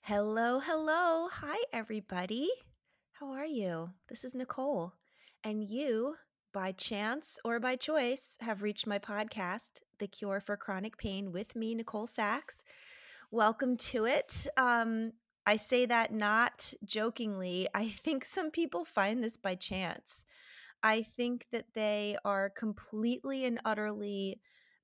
Hello, hello. Hi, everybody. How are you? This is Nicole. And you, by chance or by choice, have reached my podcast, The Cure for Chronic Pain, with me, Nicole Sachs. Welcome to it. I say that not jokingly. I think some people find this by chance. I think that they are completely and utterly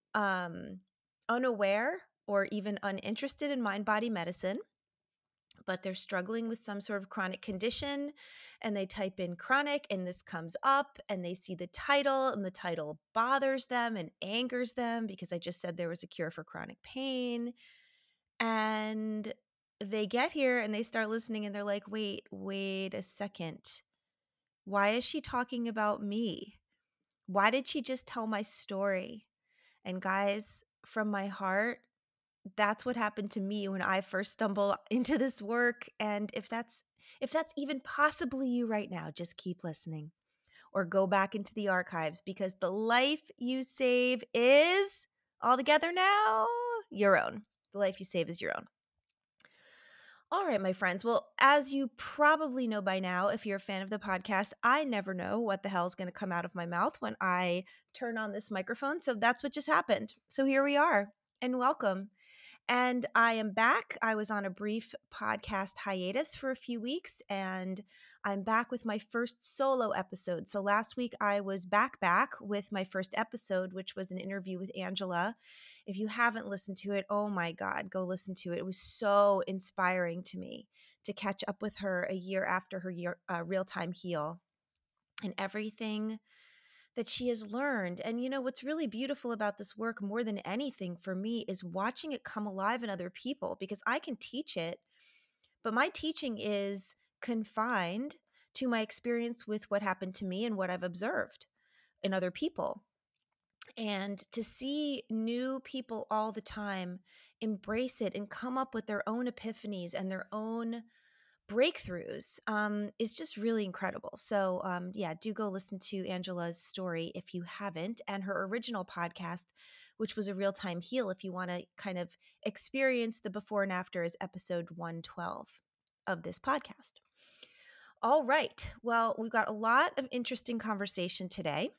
unaware or even uninterested in mind body medicine, but they're struggling with some sort of chronic condition, and they type in chronic and this comes up, and they see the title, and the title bothers them and angers them because I just said there was a cure for chronic pain. And they get here and they start listening and they're like, wait a second. Why is she talking about me? Why did she just tell my story? And guys, from my heart, that's what happened to me when I first stumbled into this work. And if that's even possibly you right now, just keep listening or go back into the archives, because the life you save is all together now your own. The life you save is your own. All right, my friends. Well, as you probably know by now, if you're a fan of the podcast, I never know what the hell is going to come out of my mouth when I turn on this microphone. So that's what just happened. So here we are, and welcome. And I am back. I was on a brief podcast hiatus for a few weeks, and I'm back with my first solo episode. So last week I was back with my first episode, which was an interview with Angela. If you haven't listened to it, oh my God, go listen to it. It was so inspiring to me to catch up with her a year after her real-time heal and everything that she has learned. And you know, what's really beautiful about this work more than anything for me is watching it come alive in other people, because I can teach it, but my teaching is confined to my experience with what happened to me and what I've observed in other people. And to see new people all the time embrace it and come up with their own epiphanies and their own breakthroughs is just really incredible. So, yeah, do go listen to Angela's story if you haven't, and her original podcast, which was a real time heal, if you want to kind of experience the before and after, is episode 112 of this podcast. All right. Well, we've got a lot of interesting conversation today.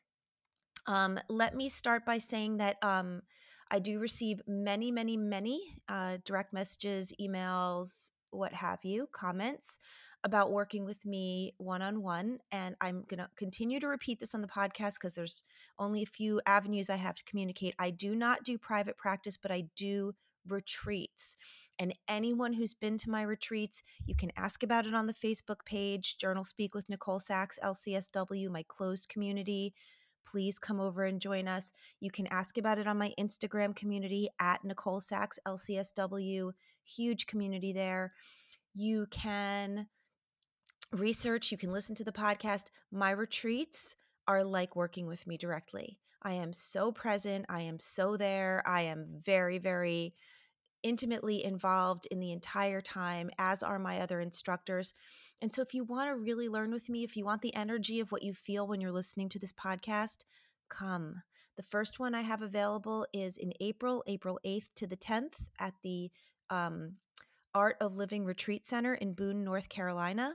Let me start by saying that I do receive many, many, many direct messages, emails, what have you, comments about working with me one-on-one. And I'm going to continue to repeat this on the podcast because there's only a few avenues I have to communicate. I do not do private practice, but I do retreats. And anyone who's been to my retreats, you can ask about it on the Facebook page, Journal Speak with Nicole Sachs, LCSW, my closed community. Please come over and join us. You can ask about it on my Instagram community at Nicole Sachs LCSW. Huge community there. You can research, you can listen to the podcast. My retreats are like working with me directly. I am so present. I am so there. I am very, very intimately involved in the entire time, as are my other instructors. And so if you want to really learn with me, if you want the energy of what you feel when you're listening to this podcast, come. The first one I have available is in April 8th to the 10th at the um, Art of Living Retreat Center in Boone, North Carolina.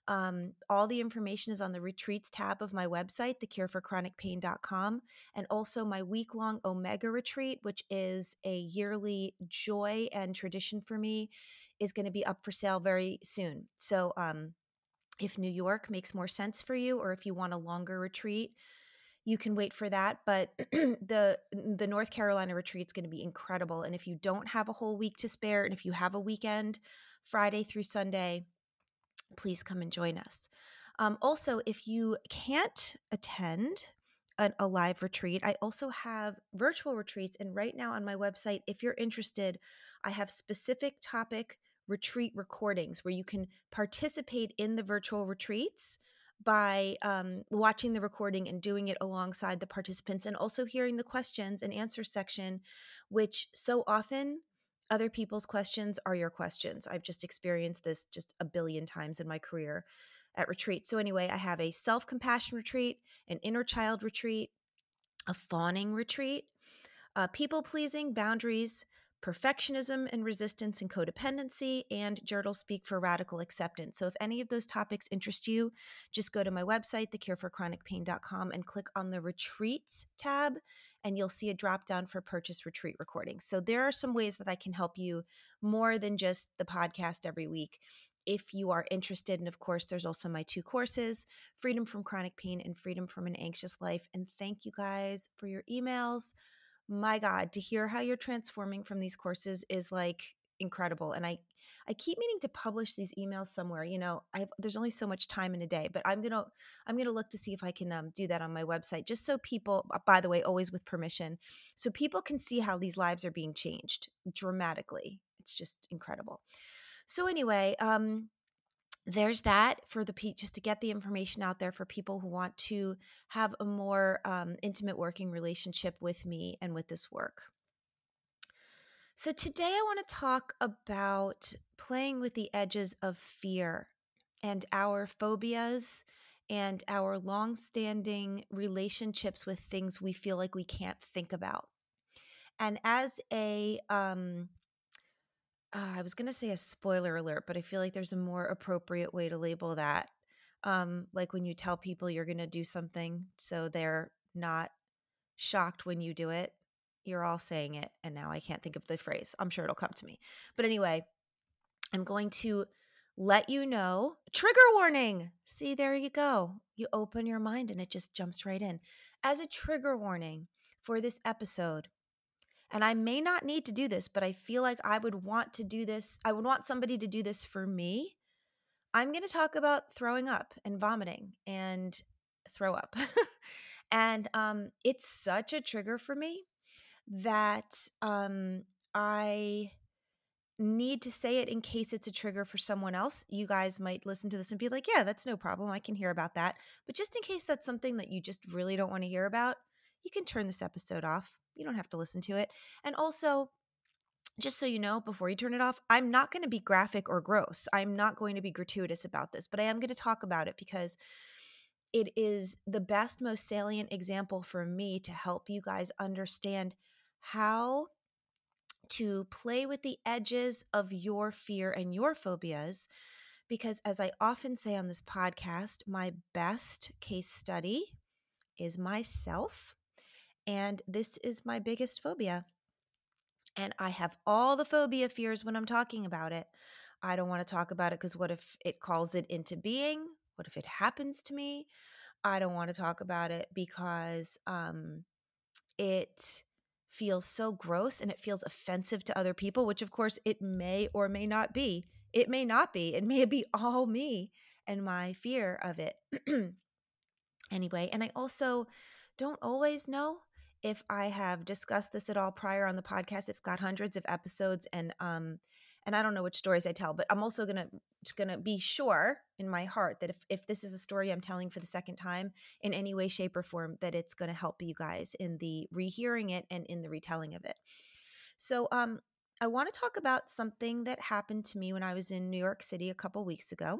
All the information is on the retreats tab of my website, thecureforchronicpain.com, and also my week-long Omega retreat, which is a yearly joy and tradition for me, is going to be up for sale very soon. So if New York makes more sense for you, or if you want a longer retreat, you can wait for that. But the North Carolina retreat is going to be incredible. And if you don't have a whole week to spare, and if you have a weekend, Friday through Sunday, please come and join us. Also, if you can't attend a live retreat, I also have virtual retreats. And right now on my website, if you're interested, I have specific topic retreat recordings where you can participate in the virtual retreats by watching the recording and doing it alongside the participants, and also hearing the questions and answer section, which so often other people's questions are your questions. I've just experienced this just a billion times in my career at retreat. So anyway, I have a self-compassion retreat, an inner child retreat, a fawning retreat, people-pleasing, boundaries, perfectionism and resistance and codependency, and journal speak for radical acceptance. So if any of those topics interest you, just go to my website, thecureforchronicpain.com, and click on the retreats tab, and you'll see a drop down for purchase retreat recordings. So there are some ways that I can help you more than just the podcast every week. If you are interested, and of course, there's also my 2 courses, Freedom from Chronic Pain and Freedom from an Anxious Life. And thank you guys for your emails. My God, to hear how you're transforming from these courses is like incredible. And I keep meaning to publish these emails somewhere. There's only so much time in a day, but I'm gonna look to see if I can do that on my website, just so people, by the way, always with permission, so people can see how these lives are being changed dramatically. It's just incredible. So anyway, there's that for just to get the information out there for people who want to have a more intimate working relationship with me and with this work. So today I want to talk about playing with the edges of fear and our phobias and our long-standing relationships with things we feel like we can't think about. And as I was going to say a spoiler alert, but I feel like there's a more appropriate way to label that. Like when you tell people you're going to do something so they're not shocked when you do it, you're all saying it. And now I can't think of the phrase. I'm sure it'll come to me. But anyway, I'm going to let you know. Trigger warning. See, there you go. You open your mind and it just jumps right in. As a trigger warning for this episode, and I may not need to do this, but I feel like I would want to do this. I would want somebody to do this for me. I'm going to talk about throwing up and vomiting and throw up. And it's such a trigger for me that I need to say it in case it's a trigger for someone else. You guys might listen to this and be like, yeah, that's no problem. I can hear about that. But just in case that's something that you just really don't want to hear about, you can turn this episode off. You don't have to listen to it. And also, just so you know, before you turn it off, I'm not going to be graphic or gross. I'm not going to be gratuitous about this, but I am going to talk about it because it is the best, most salient example for me to help you guys understand how to play with the edges of your fear and your phobias. Because as I often say on this podcast, my best case study is myself. And this is my biggest phobia. And I have all the phobia fears when I'm talking about it. I don't want to talk about it because what if it calls it into being? What if it happens to me? I don't want to talk about it because it feels so gross and it feels offensive to other people, which of course it may or may not be. It may not be. It may be all me and my fear of it. Anyway, and I also don't always know if I have discussed this at all prior on the podcast. It's got hundreds of episodes, and I don't know which stories I tell, but I'm also gonna be sure in my heart that if this is a story I'm telling for the second time in any way, shape, or form, that it's gonna help you guys in the rehearing it and in the retelling of it. So I want to talk about something that happened to me when I was in New York City a couple weeks ago.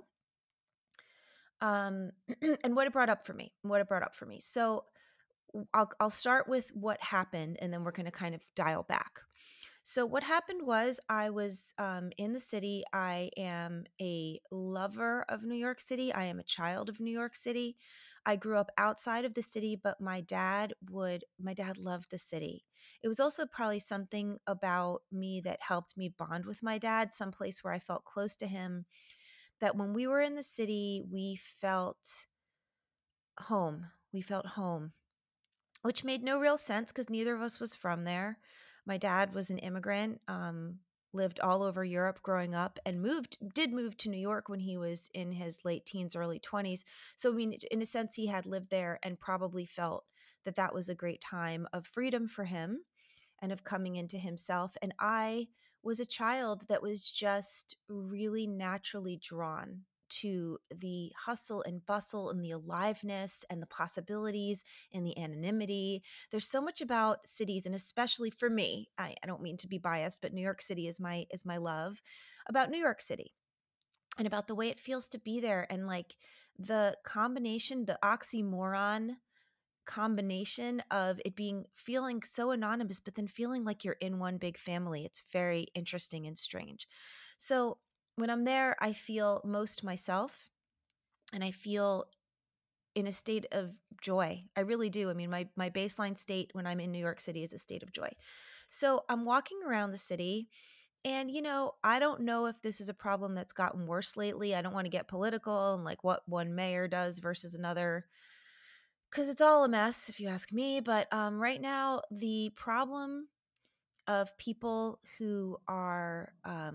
Um, and what it brought up for me. So I'll start with what happened, and then we're going to kind of dial back. So what happened was I was in the city. I am a lover of New York City. I am a child of New York City. I grew up outside of the city, but my dad loved the city. It was also probably something about me that helped me bond with my dad, someplace where I felt close to him, that when we were in the city, we felt home. We felt home, which made no real sense because neither of us was from there. My dad was an immigrant, lived all over Europe growing up, and did move to New York when he was in his late teens, early 20s. So, I mean, in a sense, he had lived there and probably felt that that was a great time of freedom for him and of coming into himself. And I was a child that was just really naturally drawn to the hustle and bustle and the aliveness and the possibilities and the anonymity. There's so much about cities, and especially for me, I don't mean to be biased, but New York City is my love, about New York City and about the way it feels to be there, and like the combination, the oxymoron combination of it being feeling so anonymous, but then feeling like you're in one big family. It's very interesting and strange. So when I'm there, I feel most myself and I feel in a state of joy. I really do. I mean, my baseline state when I'm in New York City is a state of joy. So I'm walking around the city and, I don't know if this is a problem that's gotten worse lately. I don't want to get political and like what one mayor does versus another, because it's all a mess, if you ask me. But right now, the problem of people who are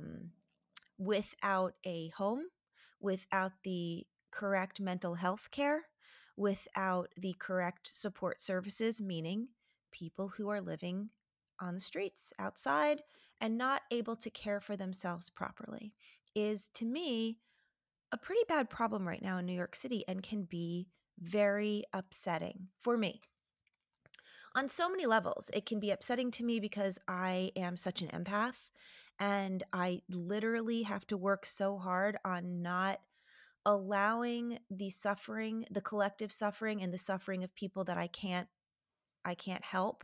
without a home, without the correct mental health care, without the correct support services, meaning people who are living on the streets outside and not able to care for themselves properly, is to me a pretty bad problem right now in New York City and can be very upsetting for me on so many levels. It can be upsetting to me because I am such an empath and I literally have to work so hard on not allowing the suffering, the collective suffering and the suffering of people that I can't help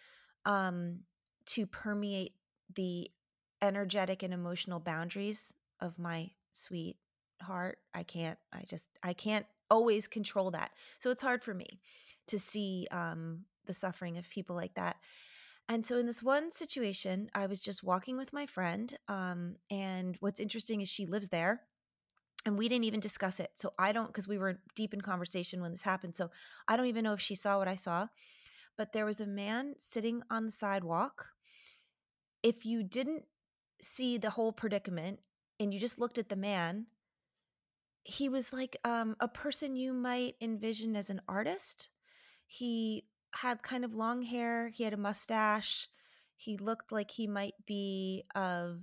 um to permeate the energetic and emotional boundaries of my sweet heart. I can't always control that. So it's hard for me to see the suffering of people like that. And so in this one situation, I was just walking with my friend, and what's interesting is she lives there and we didn't even discuss it. So I don't, because we were deep in conversation when this happened. So I don't even know if she saw what I saw, but there was a man sitting on the sidewalk. If you didn't see the whole predicament and you just looked at the man, he was like a person you might envision as an artist. He had kind of long hair, he had a mustache. He looked like he might be of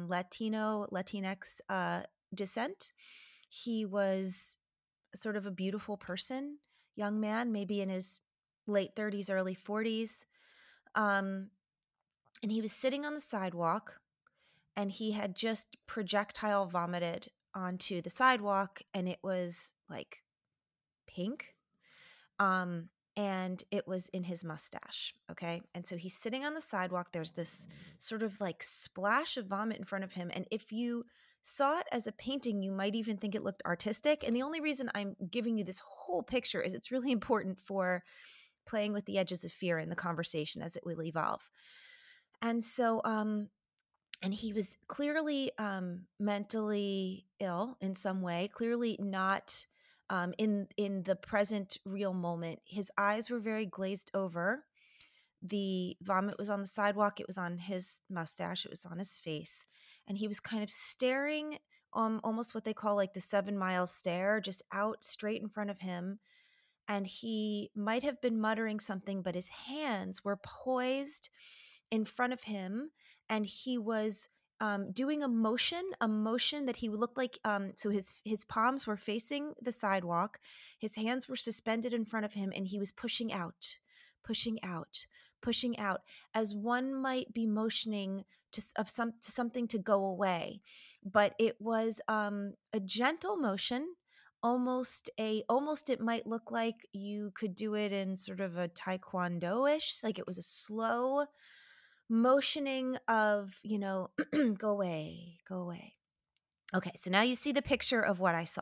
Latinx descent. He was sort of a beautiful person, young man, maybe in his late 30s, early 40s. Um, and he was sitting on the sidewalk and he had just projectile vomited onto the sidewalk and it was like pink. Um, and it was in his mustache. Okay. And so he's sitting on the sidewalk. There's this sort of like splash of vomit in front of him. And if you saw it as a painting, you might even think it looked artistic. And the only reason I'm giving you this whole picture is it's really important for playing with the edges of fear in the conversation as it will evolve. And so, and he was clearly mentally ill in some way, clearly not in the present real moment. His eyes were very glazed over. The vomit was on the sidewalk. It was on his mustache. It was on his face, and he was kind of staring, almost what they call like the 7 mile stare, just out straight in front of him. And he might have been muttering something, but his hands were poised in front of him, and he was doing a motion that he looked like. So his palms were facing the sidewalk, his hands were suspended in front of him, and he was pushing out, pushing out, as one might be motioning to something to go away, but it was a gentle motion, almost it might look like you could do it in sort of a taekwondo-ish, like it was a slow motioning of, go away, go away. Okay, so now you see the picture of what I saw.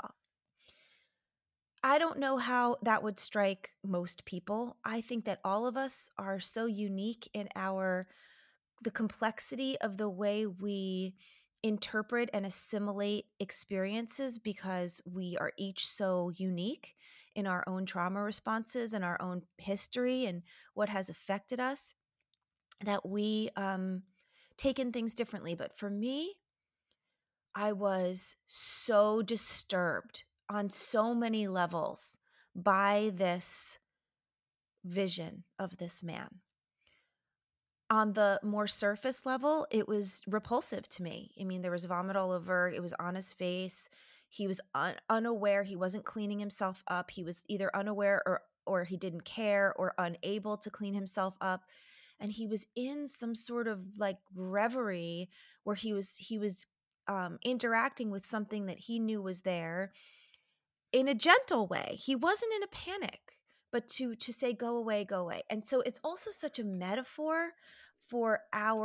I don't know how that would strike most people. I think that all of us are so unique in the complexity of the way we interpret and assimilate experiences because we are each so unique in our own trauma responses and our own history and what has affected us, that we take in things differently. But for me, I was so disturbed on so many levels by this vision of this man. On the more surface level, it was repulsive to me. I mean, there was vomit all over. It was on his face. He was unaware. He wasn't cleaning himself up. He was either unaware or he didn't care or unable to clean himself up. And he was in some sort of like reverie where he was interacting with something that he knew was there in a gentle way. He wasn't in a panic, but to say go away, go away. And so it's also such a metaphor for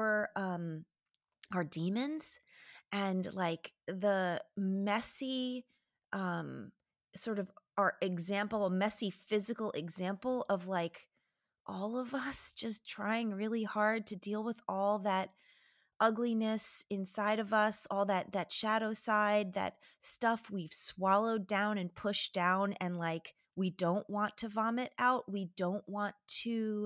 our demons, and like the messy um sort of our example, a messy physical example of like all of us just trying really hard to deal with all that ugliness inside of us, all that shadow side, that stuff we've swallowed down and pushed down, and like we don't want to vomit out, we don't want to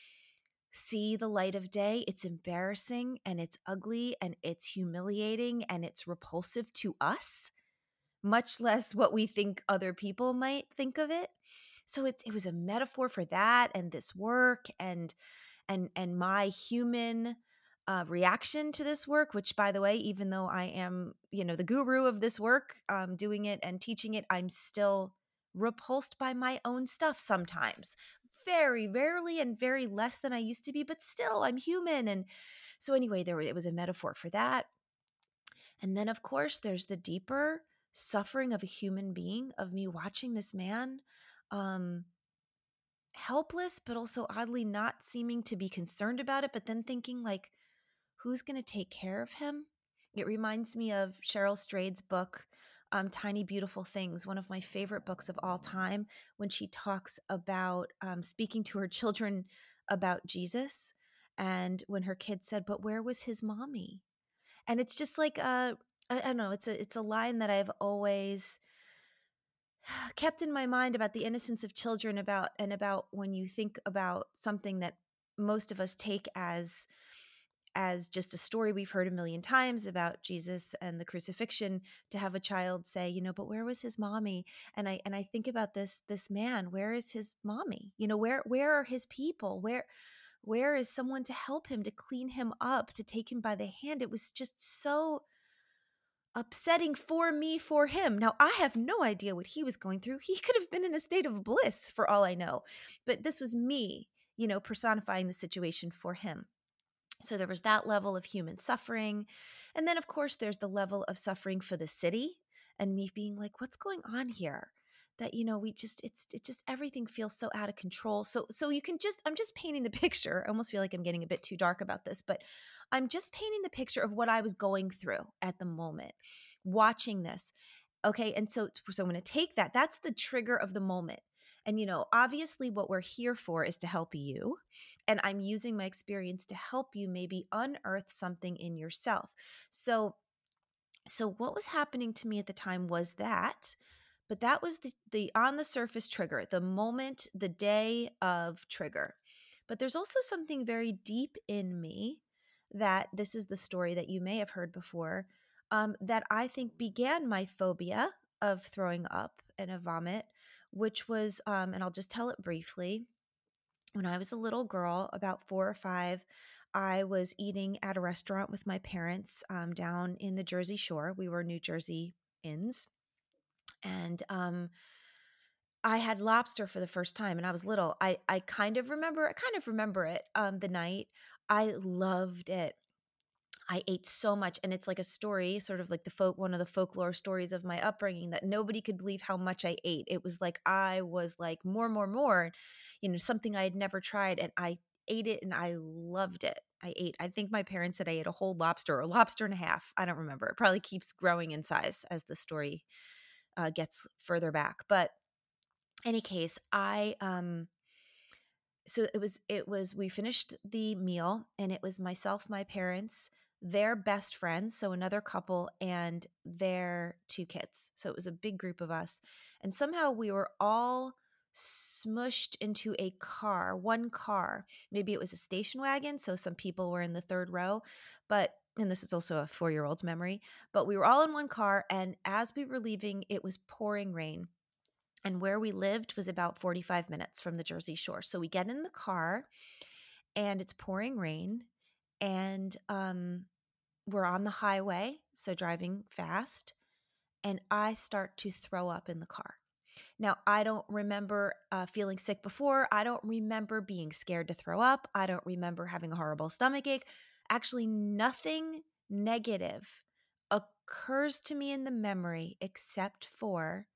see the light of day. It's embarrassing and it's ugly and it's humiliating and it's repulsive to us, much less what we think other people might think of it. So it was a metaphor for that, and this work, and my human reaction to this work, which, by the way, even though I am, the guru of this work, doing it and teaching it, I'm still repulsed by my own stuff sometimes. Very rarely and very less than I used to be, but still, I'm human. And so, anyway, it was a metaphor for that. And then, of course, there's the deeper suffering of a human being, of me watching this man. Um, Helpless, but also oddly not seeming to be concerned about it, but then thinking like, who's going to take care of him? It reminds me of Cheryl Strayed's book, Tiny Beautiful Things, one of my favorite books of all time, when she talks about speaking to her children about Jesus. And when her kid said, but where was his mommy? And it's just like, I don't know, it's a line that I've always kept in my mind about the innocence of children, about when you think about something that most of us take as just a story we've heard a million times about Jesus and the crucifixion, to have a child say, but where was his mommy? And I think about this man, where is his mommy? Where are his people? Where is someone to help him, to clean him up, to take him by the hand? It was just so upsetting for me, for him. Now, I have no idea what he was going through. He could have been in a state of bliss for all I know. But this was me, personifying the situation for him. So there was that level of human suffering. And then, of course, there's the level of suffering for the city, and me being like, what's going on here? That, it just everything feels so out of control. So I'm just painting the picture. I almost feel like I'm getting a bit too dark about this, but I'm just painting the picture of what I was going through at the moment, watching this. Okay. And so I'm going to take that. That's the trigger of the moment. And, obviously what we're here for is to help you. And I'm using my experience to help you maybe unearth something in yourself. So what was happening to me at the time was that, but that was the on the surface trigger, the moment, the day of trigger. But there's also something very deep in me, that this is the story that you may have heard before, that I think began my phobia of throwing up and a vomit, which was, and I'll just tell it briefly. When I was a little girl, about 4 or 5, I was eating at a restaurant with my parents, down in the Jersey Shore. We were New Jersey Inns. And I had lobster for the first time, and I was little. I kind of remember it, the night. I loved it. I ate so much, and it's like a story, sort of like one of the folklore stories of my upbringing, that nobody could believe how much I ate. It was like I was like more, something I had never tried, and I ate it and I loved it. I think my parents said I ate a whole lobster, or a lobster and a half. I don't remember. It probably keeps growing in size as the story gets further back. But any case, so it was we finished the meal, and it was myself, my parents, their best friends, so another couple, and their 2 kids. So it was a big group of us, and somehow we were all smushed into one car. Maybe it was a station wagon, so some people were in the third row, and this is also a 4-year-old's memory, but we were all in one car, and as we were leaving, it was pouring rain. And where we lived was about 45 minutes from the Jersey Shore. So we get in the car, and it's pouring rain, and we're on the highway, so driving fast, and I start to throw up in the car. Now, I don't remember feeling sick before. I don't remember being scared to throw up. I don't remember having a horrible stomach ache. Actually, nothing negative occurs to me in the memory except for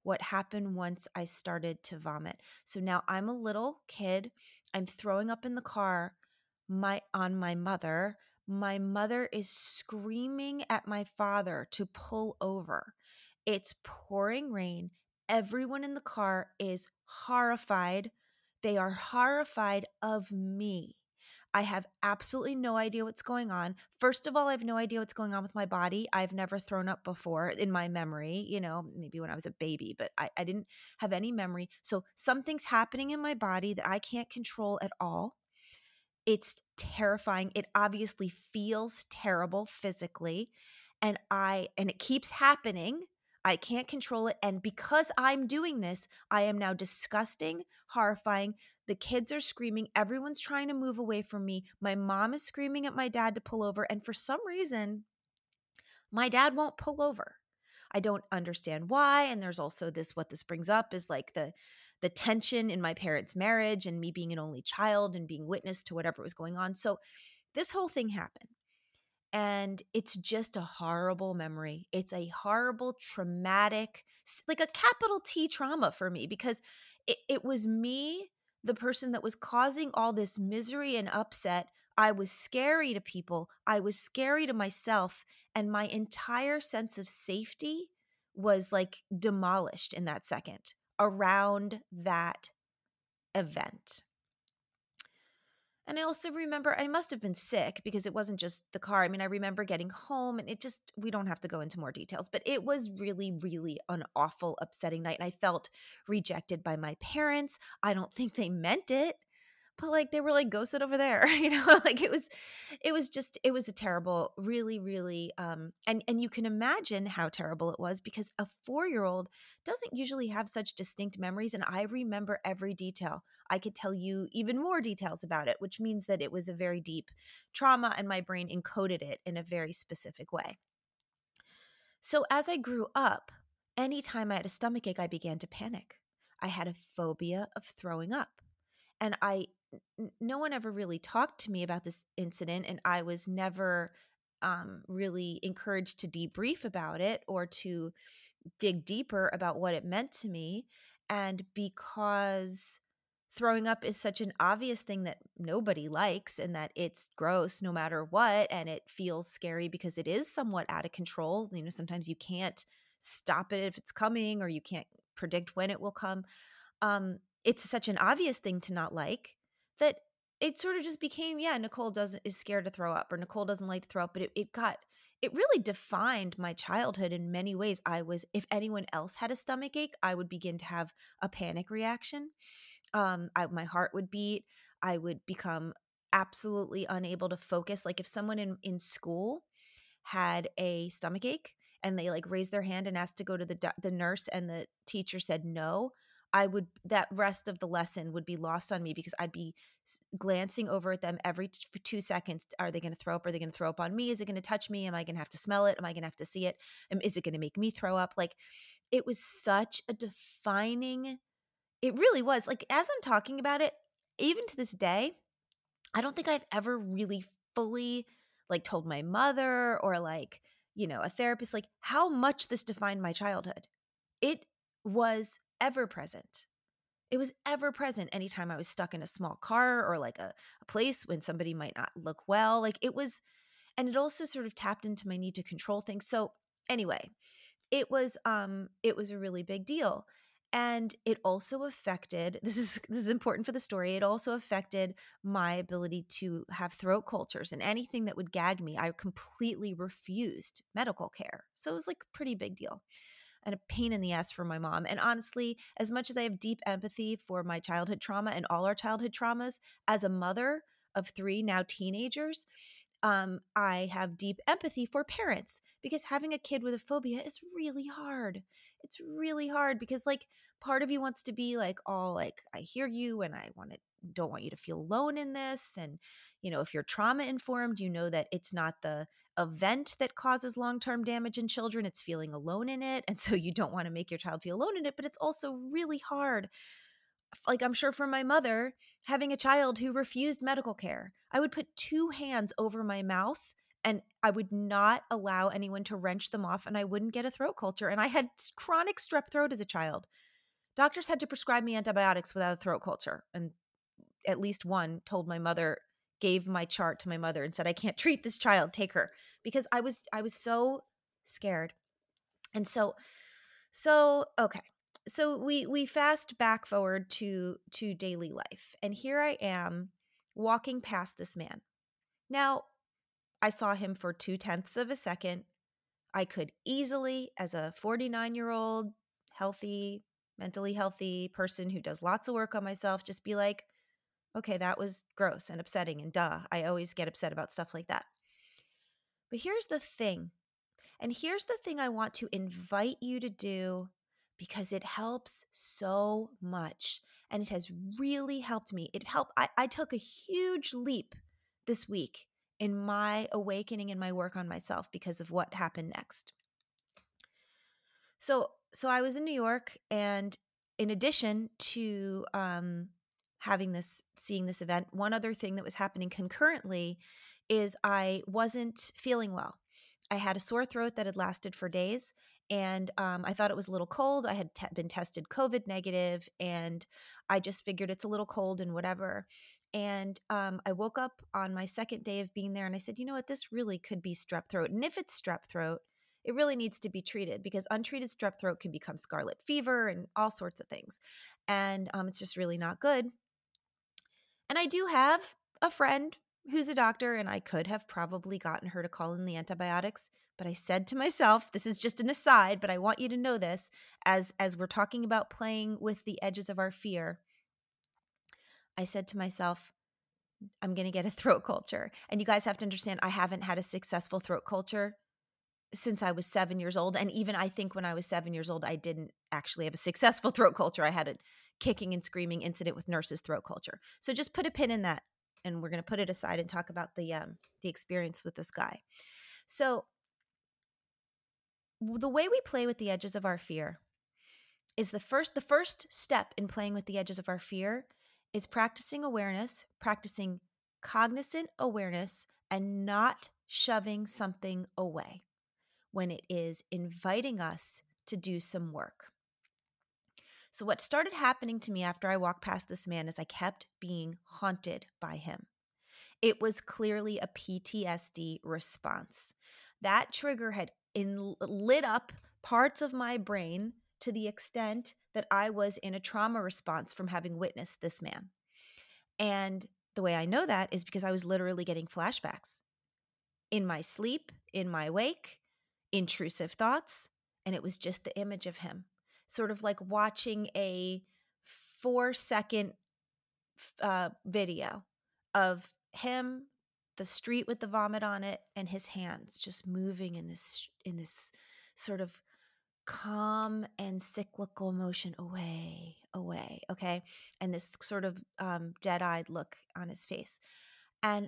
what happened once I started to vomit. So now I'm a little kid. I'm throwing up in the car on my mother. My mother is screaming at my father to pull over. It's pouring rain. Everyone in the car is horrified. They are horrified of me. I have absolutely no idea what's going on. First of all, I have no idea what's going on with my body. I've never thrown up before in my memory, maybe when I was a baby, but I didn't have any memory. So something's happening in my body that I can't control at all. It's terrifying. It obviously feels terrible physically, and it keeps happening. I can't control it, and because I'm doing this, I am now disgusting, horrifying. The kids are screaming, everyone's trying to move away from me. My mom is screaming at my dad to pull over, and for some reason, my dad won't pull over. I don't understand why, and there's also what this brings up is like the tension in my parents' marriage and me being an only child and being witness to whatever was going on. So this whole thing happened. And it's just a horrible memory. It's a horrible, traumatic, like a capital T trauma for me, because it was me, the person that was causing all this misery and upset. I was scary to people. I was scary to myself. And my entire sense of safety was like demolished in that second around that event. And I also remember I must have been sick because it wasn't just the car. I mean, I remember getting home and we don't have to go into more details, but it was really, really an awful, upsetting night. And I felt rejected by my parents. I don't think they meant it, but like they were like, go sit over there, like it was a terrible, really, really, and you can imagine how terrible it was because a 4-year-old doesn't usually have such distinct memories. And I remember every detail. I could tell you even more details about it, which means that it was a very deep trauma and my brain encoded it in a very specific way. So as I grew up, anytime I had a stomach ache, I began to panic. I had a phobia of throwing up. And no one ever really talked to me about this incident, and I was never really encouraged to debrief about it or to dig deeper about what it meant to me. And because throwing up is such an obvious thing that nobody likes and that it's gross no matter what, and it feels scary because it is somewhat out of control. Sometimes you can't stop it if it's coming, or you can't predict when it will come. It's such an obvious thing to not like that it sort of just became, yeah, Nicole is scared to throw up, or Nicole doesn't like to throw up, but it really defined my childhood in many ways. If anyone else had a stomach ache, I would begin to have a panic reaction. My heart would beat. I would become absolutely unable to focus. Like if someone in school had a stomach ache and they like raised their hand and asked to go to the nurse, and the teacher said no, that rest of the lesson would be lost on me because I'd be glancing over at them for 2 seconds. Are they going to throw up? Are they going to throw up on me? Is it going to touch me? Am I going to have to smell it? Am I going to have to see it? Is it going to make me throw up? Like it was such a defining, it really was. Like as I'm talking about it, even to this day, I don't think I've ever really fully like told my mother or like, a therapist, like how much this defined my childhood. It was ever present. It was ever present anytime I was stuck in a small car or like a place when somebody might not look well. Like it was, and it also sort of tapped into my need to control things. So anyway, it was a really big deal. And it also affected, this is important for the story, it also affected my ability to have throat cultures, and anything that would gag me, I completely refused medical care. So it was like a pretty big deal and a pain in the ass for my mom. And honestly, as much as I have deep empathy for my childhood trauma and all our childhood traumas, as a mother of 3 now teenagers, I have deep empathy for parents because having a kid with a phobia is really hard. It's really hard because like part of you wants to be like all like, I hear you and don't want you to feel alone in this. And, if you're trauma informed, you know that it's not the event that causes long-term damage in children, it's feeling alone in it. And so you don't want to make your child feel alone in it, but it's also really hard. Like I'm sure for my mother, having a child who refused medical care, I would put 2 hands over my mouth And I would not allow anyone to wrench them off, and I wouldn't get a throat culture. And I had chronic strep throat as a child. Doctors had to prescribe me antibiotics without a throat culture. And at least one told my mother, gave my chart to my mother and said, I can't treat this child, take her. Because I was so scared. And so okay. So we fast back forward to daily life. And here I am walking past this man. Now, I saw him for 2/10 of a second. I could easily, as a 49-year-old, healthy, mentally healthy person who does lots of work on myself, just be like, okay, that was gross and upsetting, and duh, I always get upset about stuff like that. But here's the thing, and here's the thing I want to invite you to do, because it helps so much, and it has really helped me. I took a huge leap this week in my awakening and my work on myself because of what happened next. So I was in New York, and in addition to seeing this event, one other thing that was happening concurrently is I wasn't feeling well. I had a sore throat that had lasted for days, and I thought it was a little cold. I had been tested COVID negative, and I just figured it's a little cold and whatever. And I woke up on my second day of being there, and I said, you know what, this really could be strep throat. And if it's strep throat, it really needs to be treated, because untreated strep throat can become scarlet fever and all sorts of things. And it's just really not good. And I do have a friend who's a doctor, and I could have probably gotten her to call in the antibiotics. But I said to myself, this is just an aside, but I want you to know this, as we're talking about playing with the edges of our fear. I said to myself, I'm going to get a throat culture. And you guys have to understand, I haven't had a successful throat culture since I was 7 years old. And even I think when I was 7 years old, I didn't actually have a successful throat culture. I had a kicking and screaming incident with nurses' throat culture. So just put a pin in that, and we're going to put it aside and talk about the experience with this guy. So the way we play with the edges of our fear is the first step in playing with the edges of our fear is practicing awareness, practicing cognizant awareness, and not shoving something away when it is inviting us to do some work. So what started happening to me after I walked past this man is I kept being haunted by him. It was clearly a PTSD response. That trigger had lit up parts of my brain to the extent that I was in a trauma response from having witnessed this man. And the way I know that is because I was literally getting flashbacks in my sleep, in my wake, intrusive thoughts, and it was just the image of him, sort of like watching a 4-second video of him, the street with the vomit on it, and his hands just moving in this sort of calm and cyclical motion, away, away, okay, and this sort of dead-eyed look on his face, and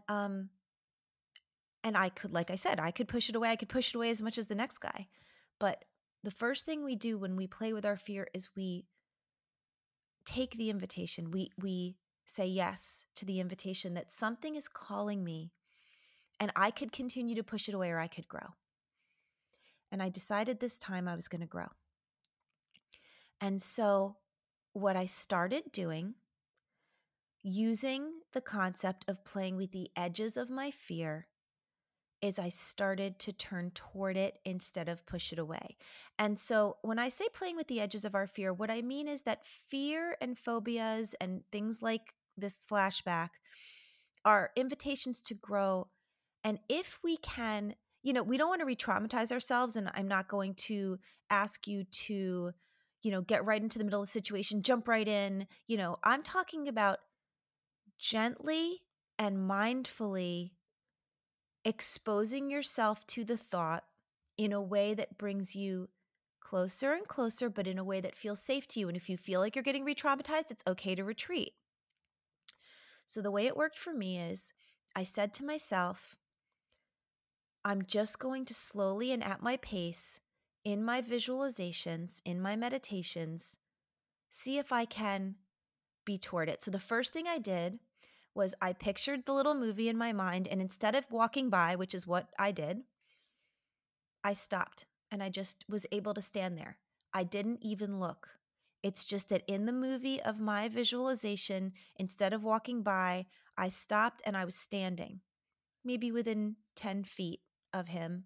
I could, like I said, I could push it away. I could push it away as much as the next guy. But the first thing we do when we play with our fear is we take the invitation. We say yes to the invitation that something is calling me, and I could continue to push it away, or I could grow. And I decided this time I was going to grow. And so what I started doing, using the concept of playing with the edges of my fear, is I started to turn toward it instead of push it away. And so when I say playing with the edges of our fear, what I mean is that fear and phobias and things like this flashback are invitations to grow. And if we can, we don't want to re-traumatize ourselves. And I'm not going to ask you to, get right into the middle of the situation, jump right in. I'm talking about gently and mindfully exposing yourself to the thought in a way that brings you closer and closer, but in a way that feels safe to you. And if you feel like you're getting re-traumatized, it's okay to retreat. So the way it worked for me is I said to myself, I'm just going to slowly and at my pace, in my visualizations, in my meditations, see if I can be toward it. So the first thing I did was I pictured the little movie in my mind, and instead of walking by, which is what I did, I stopped and I just was able to stand there. I didn't even look. It's just that in the movie of my visualization, instead of walking by, I stopped and I was standing, maybe within 10 feet of him.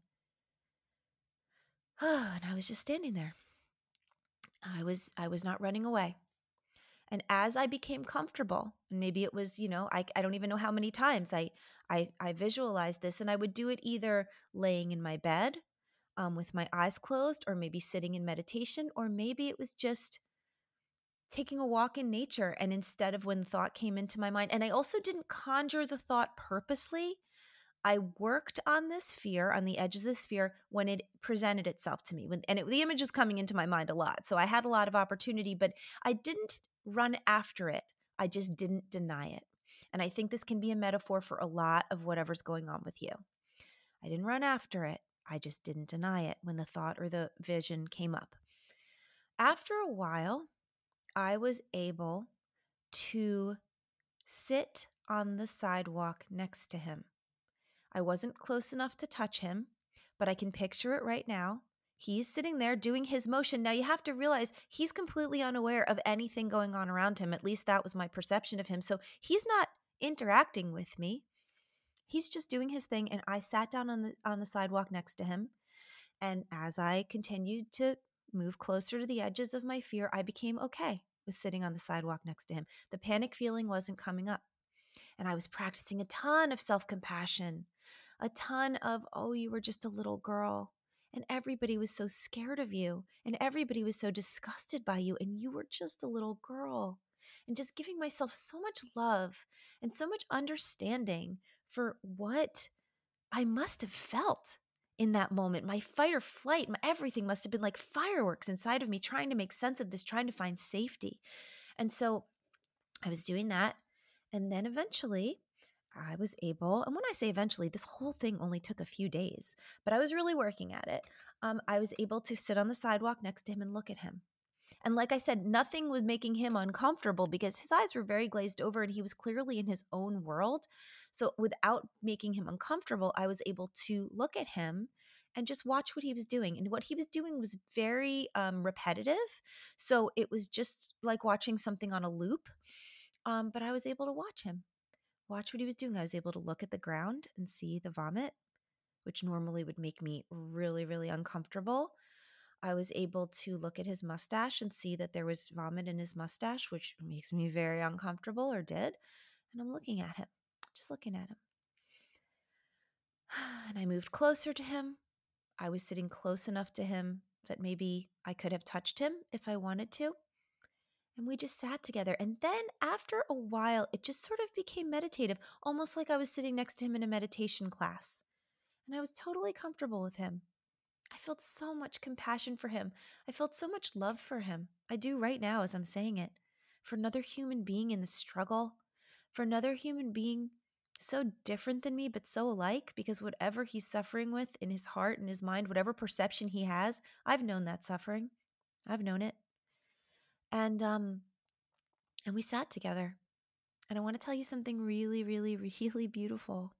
And I was just standing there. I was not running away. And as I became comfortable, and maybe it was, I don't even know how many times I visualized this, and I would do it either laying in my bed with my eyes closed, or maybe sitting in meditation, or maybe it was just taking a walk in nature. And instead of when the thought came into my mind, and I also didn't conjure the thought purposely, I worked on this fear, on the edge of this fear, when it presented itself to me. The image was coming into my mind a lot. So I had a lot of opportunity, but I didn't run after it. I just didn't deny it. And I think this can be a metaphor for a lot of whatever's going on with you. I didn't run after it. I just didn't deny it when the thought or the vision came up. After a while, I was able to sit on the sidewalk next to him. I wasn't close enough to touch him, but I can picture it right now. He's sitting there doing his motion. Now you have to realize he's completely unaware of anything going on around him. At least that was my perception of him. So he's not interacting with me. He's just doing his thing, and I sat down on the sidewalk next to him. And as I continued to move closer to the edges of my fear, I became okay with sitting on the sidewalk next to him. The panic feeling wasn't coming up. And I was practicing a ton of self-compassion, a ton of, oh, you were just a little girl. And everybody was so scared of you. And everybody was so disgusted by you. And you were just a little girl. And just giving myself so much love and so much understanding for what I must have felt in that moment. My fight or flight, everything must have been like fireworks inside of me, trying to make sense of this, trying to find safety. And so I was doing that. And then eventually I was able, and when I say eventually, this whole thing only took a few days, but I was really working at it. I was able to sit on the sidewalk next to him and look at him. And like I said, nothing was making him uncomfortable because his eyes were very glazed over and he was clearly in his own world. So without making him uncomfortable, I was able to look at him and just watch what he was doing. And what he was doing was very repetitive. So it was just like watching something on a loop. But I was able to watch what he was doing. I was able to look at the ground and see the vomit, which normally would make me really, really uncomfortable. I was able to look at his mustache and see that there was vomit in his mustache, which makes me very uncomfortable, or did. And I'm looking at him, just looking at him. And I moved closer to him. I was sitting close enough to him that maybe I could have touched him if I wanted to. And we just sat together. And then after a while, it just sort of became meditative, almost like I was sitting next to him in a meditation class. And I was totally comfortable with him. I felt so much compassion for him. I felt so much love for him. I do right now as I'm saying it. For another human being in the struggle, for another human being so different than me, but so alike, because whatever he's suffering with in his heart and his mind, whatever perception he has, I've known that suffering. I've known it. And we sat together. And I want to tell you something really, really, really beautiful.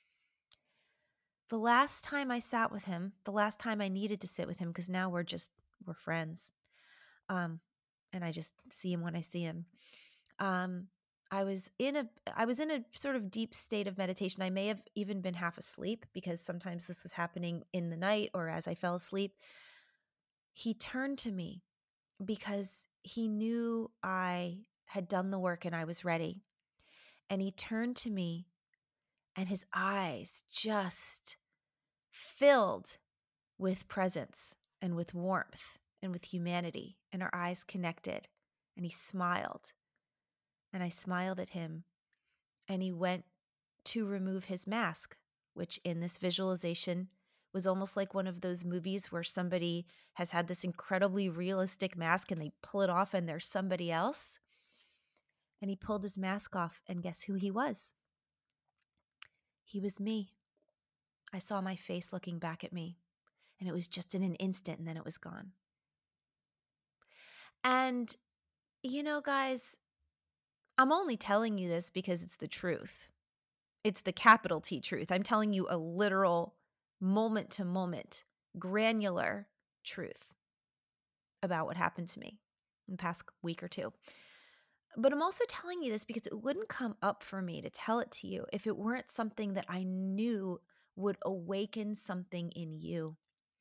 The last time I sat with him, the last time I needed to sit with him, because now we're friends. And I just see him when I see him. I was in a sort of deep state of meditation. I may have even been half asleep because sometimes this was happening in the night or as I fell asleep. He turned to me because he knew I had done the work and I was ready. And he turned to me and his eyes just filled with presence and with warmth and with humanity, and our eyes connected. And he smiled, and I smiled at him, and he went to remove his mask, which in this visualization was almost like one of those movies where somebody has had this incredibly realistic mask and they pull it off and there's somebody else. And he pulled his mask off, and guess who he was? He was me. I saw my face looking back at me, and it was just in an instant, and then it was gone. And, guys, I'm only telling you this because it's the truth. It's the capital T truth. I'm telling you a literal moment to moment, granular truth about what happened to me in the past week or two. But I'm also telling you this because it wouldn't come up for me to tell it to you if it weren't something that I knew would awaken something in you.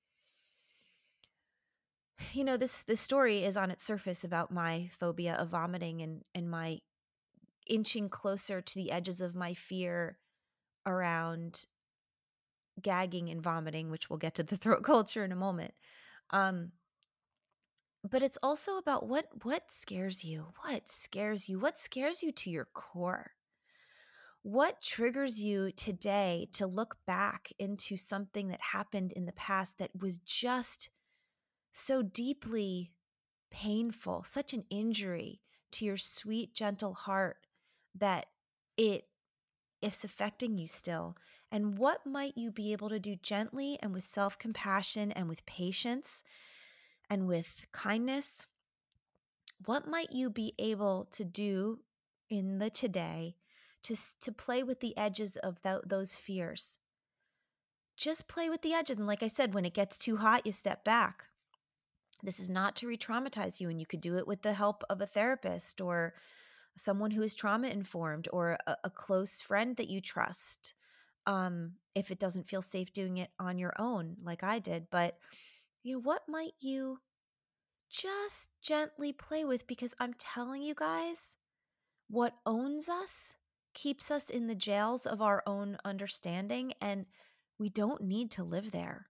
You know, this story is on its surface about my phobia of vomiting and my inching closer to the edges of my fear around gagging and vomiting, which we'll get to the throat culture in a moment. Um, but it's also about what scares you? What scares you? What scares you to your core? What triggers you today to look back into something that happened in the past that was just so deeply painful, such an injury to your sweet, gentle heart that it is affecting you still? And what might you be able to do gently and with self compassion and with patience and with kindness? What might you be able to do in the today to play with the edges of those fears? Just play with the edges. And like I said, when it gets too hot, you step back. This is not to re traumatize you. And you could do it with the help of a therapist or someone who is trauma informed or a close friend that you trust. If it doesn't feel safe doing it on your own, like I did. But, what might you just gently play with? Because I'm telling you guys, what owns us keeps us in the jails of our own understanding, and we don't need to live there.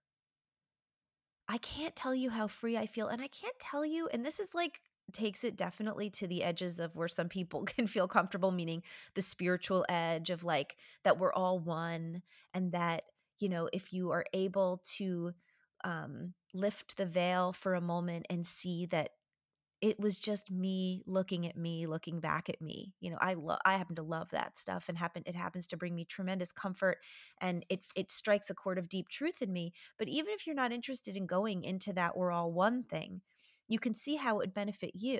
I can't tell you how free I feel, and I can't tell you, and this is like takes it definitely to the edges of where some people can feel comfortable, meaning the spiritual edge of like that we're all one, and that, if you are able to lift the veil for a moment and see that it was just me, looking back at me. I happen to love that stuff, and it happens to bring me tremendous comfort, and it strikes a chord of deep truth in me. But even if you're not interested in going into that we're all one thing, you can see how it would benefit you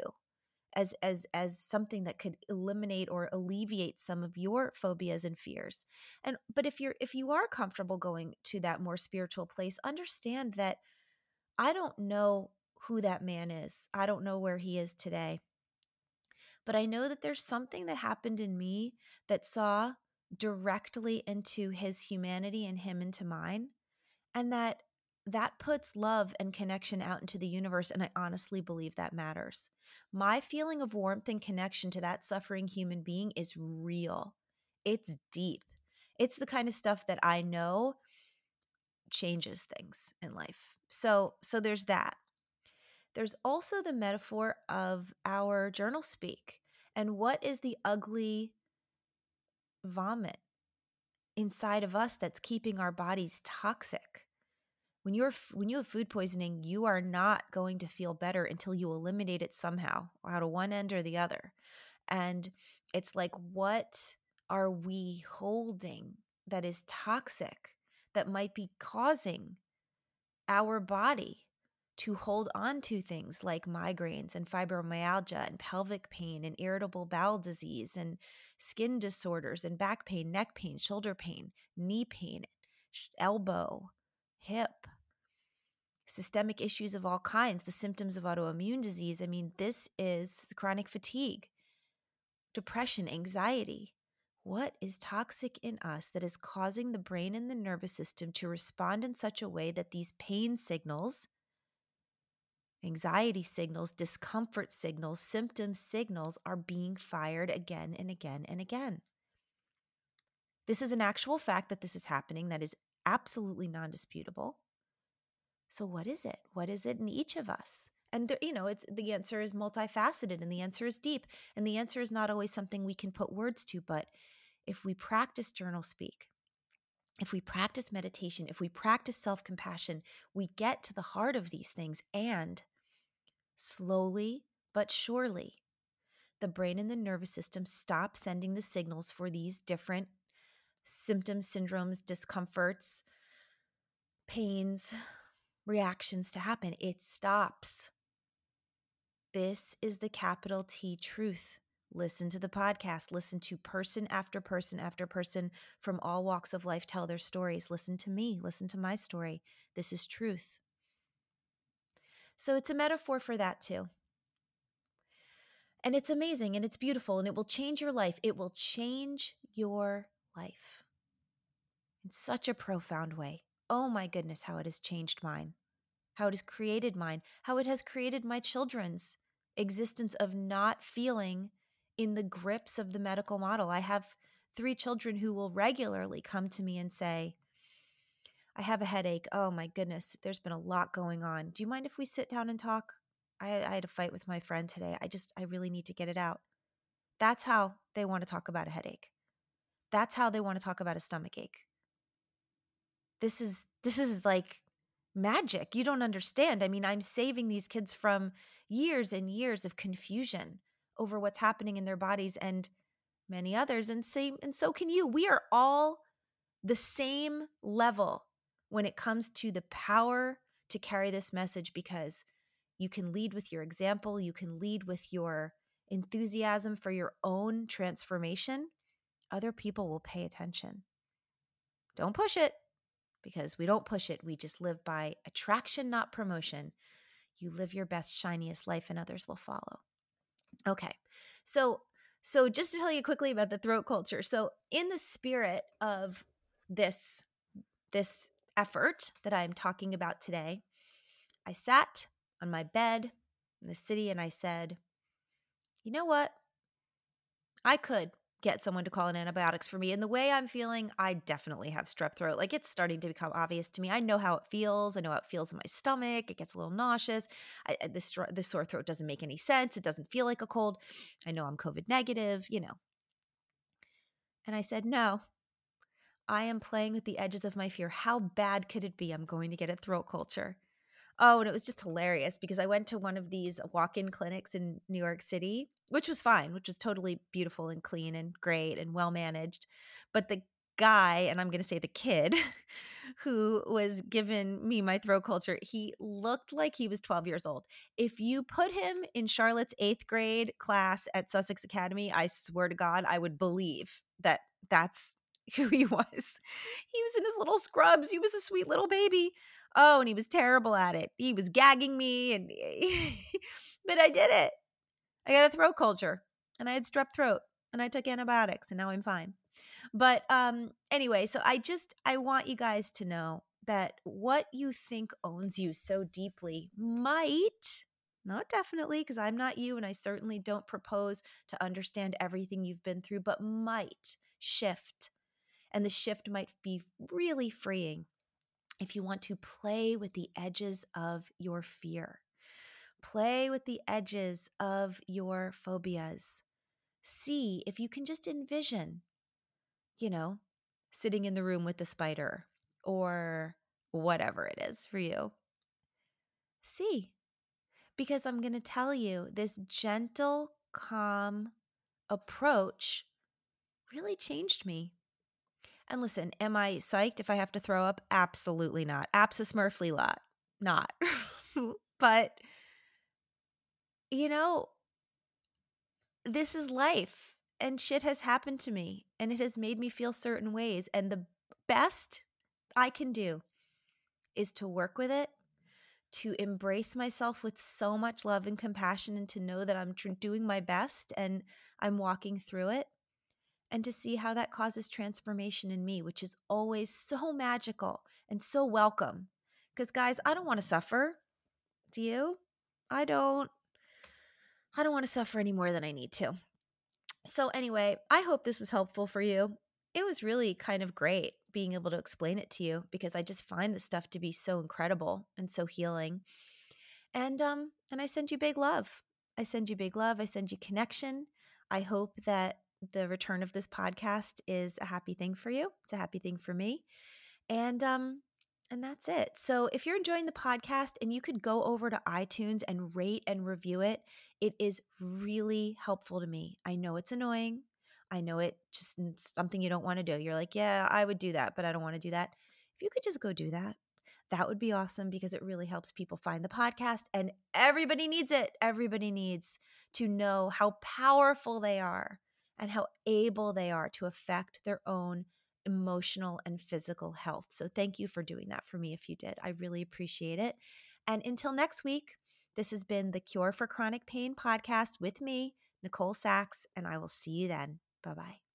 as something that could eliminate or alleviate some of your phobias and fears. But if you are comfortable going to that more spiritual place, understand that I don't know who that man is. I don't know where he is today. But I know that there's something that happened in me that saw directly into his humanity and him into mine. And that puts love and connection out into the universe. And I honestly believe that matters. My feeling of warmth and connection to that suffering human being is real. It's deep. It's the kind of stuff that I know changes things in life. So there's that. There's also the metaphor of our journal speak. And what is the ugly vomit inside of us that's keeping our bodies toxic? When you have food poisoning, you are not going to feel better until you eliminate it somehow, out of one end or the other. And it's like, what are we holding that is toxic that might be causing our body to hold on to things like migraines and fibromyalgia and pelvic pain and irritable bowel disease and skin disorders and back pain, neck pain, shoulder pain, knee pain, elbow, hip, systemic issues of all kinds, the symptoms of autoimmune disease. I mean, this is chronic fatigue, depression, anxiety. What is toxic in us that is causing the brain and the nervous system to respond in such a way that these pain signals, anxiety signals, discomfort signals, symptom signals are being fired again and again and again? This is an actual fact that this is happening that is absolutely non-disputable. So what is it? What is it in each of us? And there, it's the answer is multifaceted and the answer is deep. And the answer is not always something we can put words to, but if we practice journal speak, if we practice meditation, if we practice self-compassion, we get to the heart of these things, and slowly but surely, the brain and the nervous system stop sending the signals for these different symptoms, syndromes, discomforts, pains, reactions to happen. It stops. This is the capital T truth. listen to the podcast, listen to person after person after person from all walks of life tell their stories. Listen to me, listen to my story. This is truth. So it's a metaphor for that too. And it's amazing and it's beautiful and it will change your life. It will change your life in such a profound way. Oh my goodness, how it has changed mine, how it has created mine, how it has created my children's existence of not feeling in the grips of the medical model. I have 3 children who will regularly come to me and say, I have a headache. Oh my goodness, there's been a lot going on. Do you mind if we sit down and talk? I had a fight with my friend today. I really need to get it out. That's how they want to talk about a headache. That's how they want to talk about a stomach ache. This is like magic. You don't understand. I mean, I'm saving these kids from years and years of confusion over what's happening in their bodies and many others and so can you. We are all the same level when it comes to the power to carry this message because you can lead with your example, you can lead with your enthusiasm for your own transformation. Other people will pay attention. Don't push it because we don't push it. We just live by attraction, not promotion. You live your best, shiniest life and others will follow. Okay. So just to tell you quickly about the throat culture. So in the spirit of this effort that I'm talking about today, I sat on my bed in the city and I said, you know what? I could get someone to call in antibiotics for me. And the way I'm feeling, I definitely have strep throat. Like it's starting to become obvious to me. I know how it feels. I know how it feels in my stomach. It gets a little nauseous. The sore throat doesn't make any sense. It doesn't feel like a cold. I know I'm COVID negative. And I said, no, I am playing with the edges of my fear. How bad could it be? I'm going to get a throat culture. Oh, and it was just hilarious because I went to one of these walk-in clinics in New York City, which was fine, which was totally beautiful and clean and great and well managed. But the guy, and I'm going to say the kid, who was giving me my throat culture, he looked like he was 12 years old. If you put him in Charlotte's 8th grade class at Sussex Academy, I swear to God, I would believe that that's who he was. He was in his little scrubs. He was a sweet little baby. Oh, and he was terrible at it. He was gagging me and but I did it. I got a throat culture and I had strep throat and I took antibiotics and now I'm fine. But anyway, so I want you guys to know that what you think owns you so deeply might, not definitely, because I'm not you and I certainly don't propose to understand everything you've been through, but might shift. And the shift might be really freeing if you want to play with the edges of your fear, play with the edges of your phobias. See if you can just envision, you know, sitting in the room with the spider or whatever it is for you. See, because I'm going to tell you this gentle, calm approach really changed me. And listen, am I psyched if I have to throw up? Absolutely not. Absosmurfly lot. Not. But, you know, this is life and shit has happened to me and it has made me feel certain ways. And the best I can do is to work with it, to embrace myself with so much love and compassion, and to know that I'm doing my best and I'm walking through it, and to see how that causes transformation in me, which is always so magical and so welcome. Because, guys, I don't want to suffer. Do you? I don't. I don't want to suffer any more than I need to. So anyway, I hope this was helpful for you. It was really kind of great being able to explain it to you because I just find this stuff to be so incredible and so healing. And I send you big love. I send you big love. I send you connection. I hope that the return of this podcast is a happy thing for you. It's a happy thing for me. And that's it. So if you're enjoying the podcast and you could go over to iTunes and rate and review it, it is really helpful to me. I know it's annoying. I know it just something you don't want to do. You're like, yeah, I would do that, but I don't want to do that. If you could just go do that, that would be awesome because it really helps people find the podcast, and everybody needs it. Everybody needs to know how powerful they are and how able they are to affect their own emotional and physical health. So thank you for doing that for me if you did. I really appreciate it. And until next week, this has been the Cure for Chronic Pain podcast with me, Nicole Sachs, and I will see you then. Bye-bye.